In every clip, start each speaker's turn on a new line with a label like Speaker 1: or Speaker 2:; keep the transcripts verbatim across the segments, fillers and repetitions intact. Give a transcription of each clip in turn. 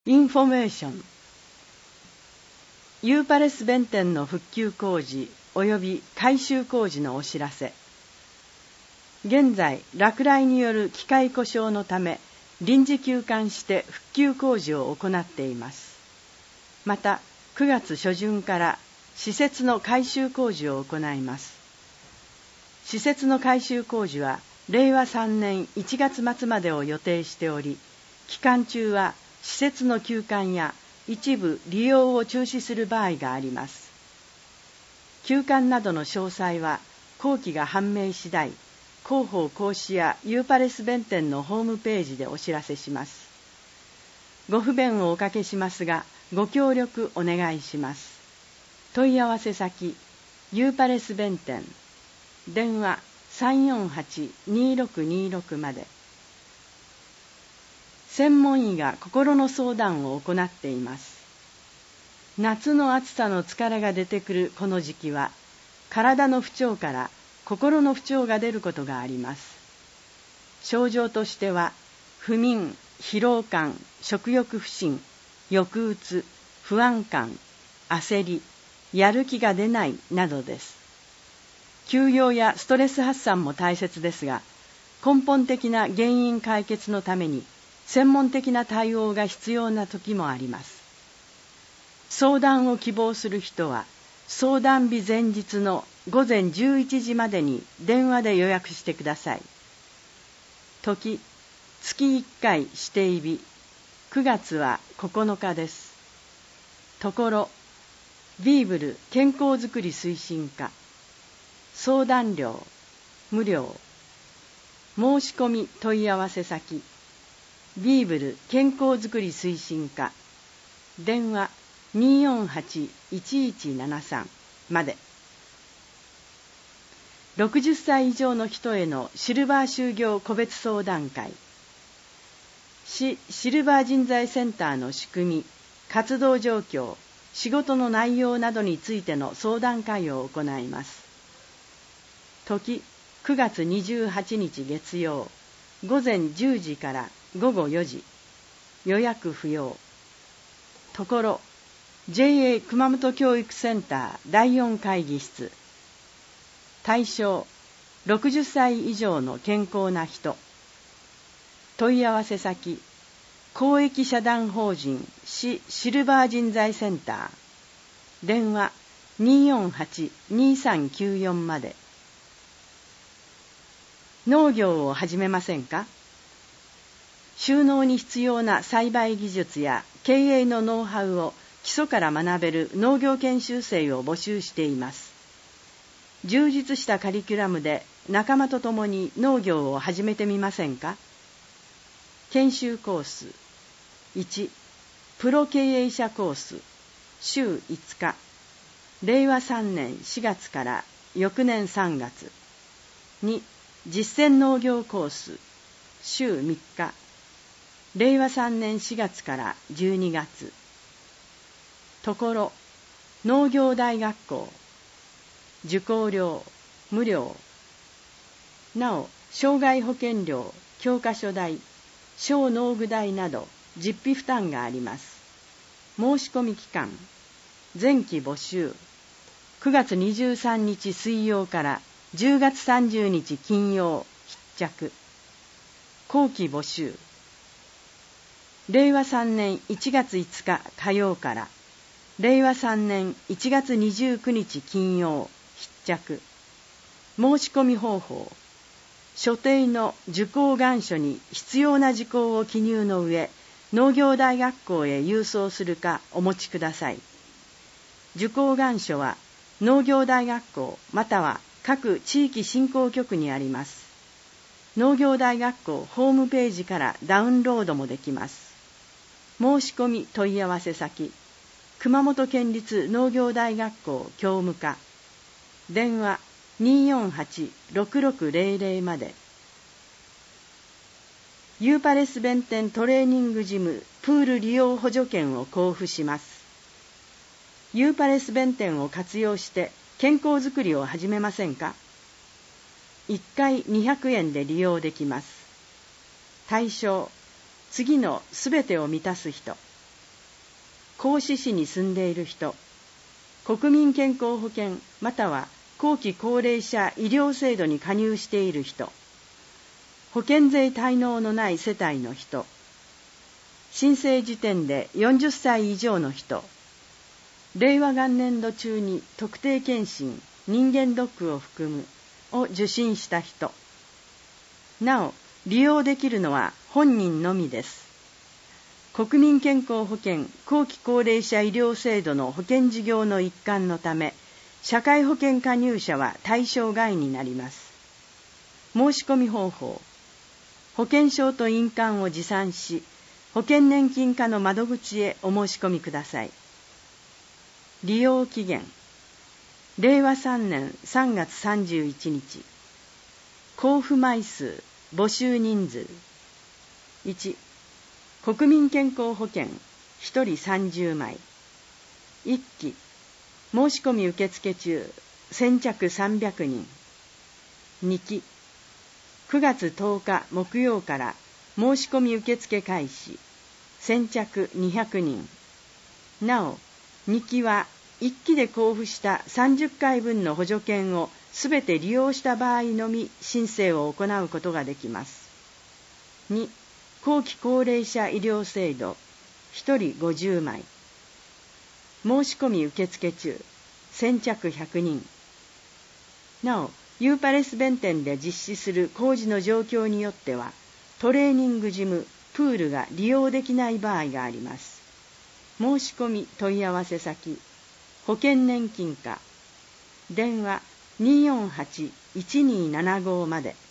Speaker 1: インフォメーション。ユーパレス弁天の復旧工事及び改修工事のお知らせ。現在、落雷による機械故障のため、臨時休館して復旧工事を行っています。また、くがつしょじゅんから施設の改修工事を行います。施設の改修工事は、れいわさんねんいちがつまつまでを予定しており、期間中は、施設の休館や一部利用を中止する場合があります。休館などの詳細は工期が判明次第、広報講師やユーパレス弁天のホームページでお知らせします。ご不便をおかけしますが、ご協力お願いします。問い合わせ先、ユーパレス弁天、電話 さんよんはち にろくにろく まで。専門医が心の相談を行っています。夏の暑さの疲れが出てくるこの時期は、体の不調から心の不調が出ることがあります。症状としては、不眠、疲労感、食欲不振、抑うつ、不安感、焦り、やる気が出ないなどです。休養やストレス発散も大切ですが、根本的な原因解決のために、専門的な対応が必要な時もあります。相談を希望する人は、相談日前日のごぜんじゅういちじまでに電話で予約してください。時、つきいっかい指定日、くがつはここのかです。ところ、ビーブル健康づくり推進課、相談料、無料、申し込み問い合わせ先、ビーブル健康づくり推進課、電話 によんはち いちいちななさん まで。ろくじゅっさい以上の人へのシルバー就業個別相談会、市シルバー人材センターの仕組み、活動状況、仕事の内容などについての相談会を行います。時、くがつにじゅうはちにち月曜、ごぜんじゅうじからごごよじ、予約不要。ところ、ジェイエー 熊本教育センターだいよん会議室。対象、ろくじゅっさい以上の健康な人。問い合わせ先、公益社団法人市シルバー人材センター。電話 によんはち にさんきゅうよん まで。農業を始めませんか？収納に必要な栽培技術や経営のノウハウを基礎から学べる農業研修生を募集しています。充実したカリキュラムで仲間と共に農業を始めてみませんか？研修コースいち、プロ経営者コース週いつか、れいわさんねんしがつから翌年さんがつ。に、実践農業コース週みっか、れいわさんねんしがつからじゅうにがつ。ところ、農業大学校、受講料無料。なお、障害保険料、教科書代、小農具代など実費負担があります。申し込み期間、前期募集、くがつにじゅうさんにち水曜からじゅうがつさんじゅうにち金曜必着。後期募集、れいわさんねんいちがついつか火曜かられいわさんねんいちがつにじゅうくにち金曜必着。申し込み方法、所定の受講願書に必要な事項を記入の上、農業大学校へ郵送するかお持ちください。受講願書は農業大学校または各地域振興局にあります。農業大学校ホームページからダウンロードもできます。申し込み問い合わせ先、熊本県立農業大学校教務課、電話 によんはち ろくろくぜろぜろ まで。ユーパレス弁天トレーニングジムプール利用補助券を交付します。ユーパレス弁天を活用して健康づくりを始めませんか？いっかいにひゃくえんで利用できます。対象、次のすべてを満たす人。 合志市に住んでいる人、国民健康保険または後期高齢者医療制度に加入している人、保険税滞納のない世帯の人、申請時点でよんじゅっさい以上の人、令和元年度中に特定健診、人間ドックを含むを受診した人。なお、利用できるのは本人のみです。国民健康保険後期高齢者医療制度の保険事業の一環のため、社会保険加入者は対象外になります。申し込み方法。保険証と印鑑を持参し、保険年金課の窓口へお申し込みください。利用期限。令和さんねんさんがつさんじゅういちにち。交付枚数、募集人数。いち、国民健康保険ひとりさんじゅうまい。いっき、申し込み受付中、先着さんびゃくにん。にき、くがつとおか木曜から申し込み受付開始、先着にひゃくにん。なお、にきはいっきで交付したさんじゅっかいぶんの補助券をすべて利用した場合のみ申請を行うことができます。に、後期高齢者医療制度ひとりごじゅうまい。申し込み受付中、先着ひゃくにん。なお、ユーパレス弁店で実施する工事の状況によっては、トレーニングジム、プールが利用できない場合があります。申し込み問い合わせ先、保険年金課、電話にーよんはち いちにーななごまで。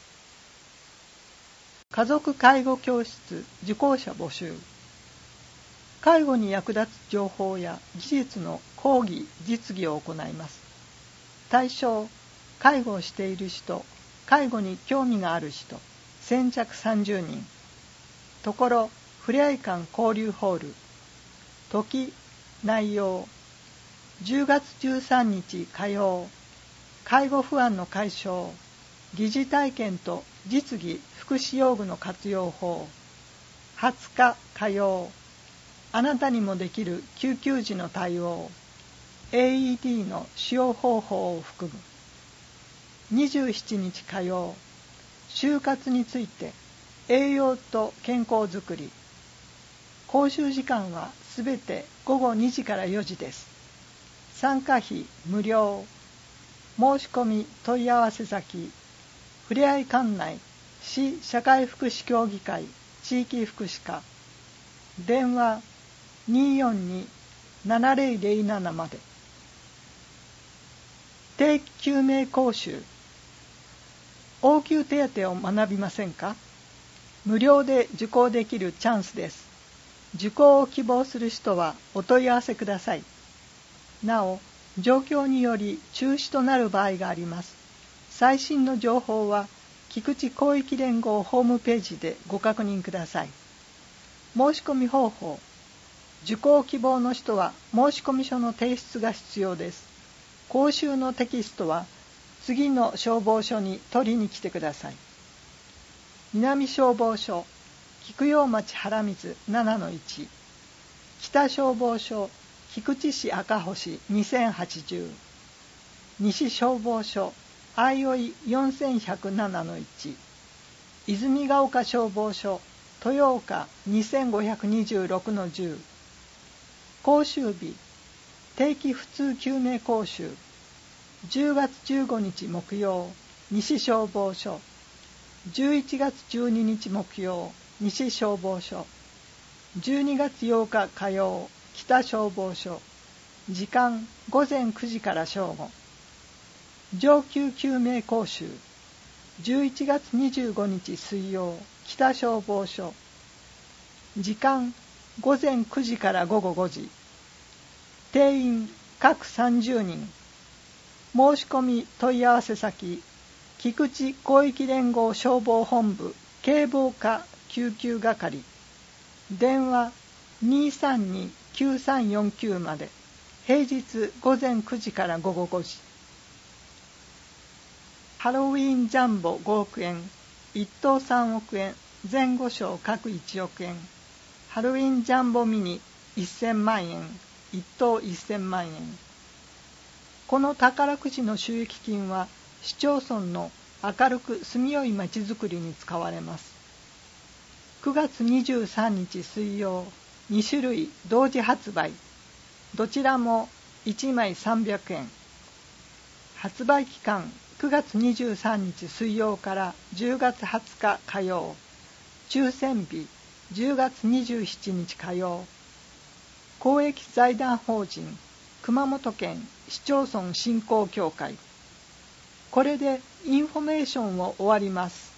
Speaker 2: 家族介護教室受講者募集。介護に役立つ情報や技術の講義・実技を行います。対象、介護をしている人、介護に興味がある人、先着さんじゅうにん。ところ、ふれあい館交流ホール。時、内容。じゅうがつじゅうさんにち火曜。介護不安の解消。疑似体験と実技福祉用具の活用法。はつか火曜。あなたにもできる救急時の対応。エーイーディー の使用方法を含む。にじゅうしちにち火曜。就活について栄養と健康づくり。講習時間はすべてごごにじからよじです。参加費無料。申し込み問い合わせ先、ふれあい館内市社会福祉協議会地域福祉課、電話にーよんに ななぜろぜろななまで。定期救命講習。応急手当を学びませんか？無料で受講できるチャンスです。受講を希望する人はお問い合わせください。なお、状況により中止となる場合があります。最新の情報は菊池広域連合ホームページでご確認ください。申し込み方法。受講希望の人は申込書の提出が必要です。講習のテキストは次の消防署に取りに来てください。南消防署菊陽町原水 ななのいち、北消防署菊池市赤星にせんはちじゅう、西消防署相生よんせんひゃくななのいち、泉ヶ丘消防署豊岡にせんごひゃくにじゅうろくのじゅう。講習日、定期普通救命講習じゅうがつじゅうごにち木曜、西消防署。じゅういちがつじゅうににち木曜、西消防署。じゅうにがつようか火曜、北消防署。時間ごぜんくじから正午。上級救命講習じゅういちがつにじゅうごにち水曜、北消防署。時間ごぜんくじからごごごじ。定員各さんじゅうにん。申し込み問い合わせ先、菊池広域連合消防本部警防課救急係、電話にーさんに きゅうさんよんきゅうまで、平日ごぜんくじからごごごじ。ハロウィンジャンボごおくえん、いっとうさんおくえん、前後賞各いちおくえん、ハロウィンジャンボミニせんまんえん、いっ等せんまんえん。この宝くじの収益金は市町村の明るく住みよいまちづくりに使われます。くがつにじゅうさんにち水曜、にしゅるい同時発売。どちらもいちまいさんびゃくえん。発売期間くがつにじゅうさんにち水曜からじゅうがつはつか火曜。抽選日じゅうがつにじゅうしちにち火曜。公益財団法人熊本県市町村振興協会。これでインフォメーションを終わります。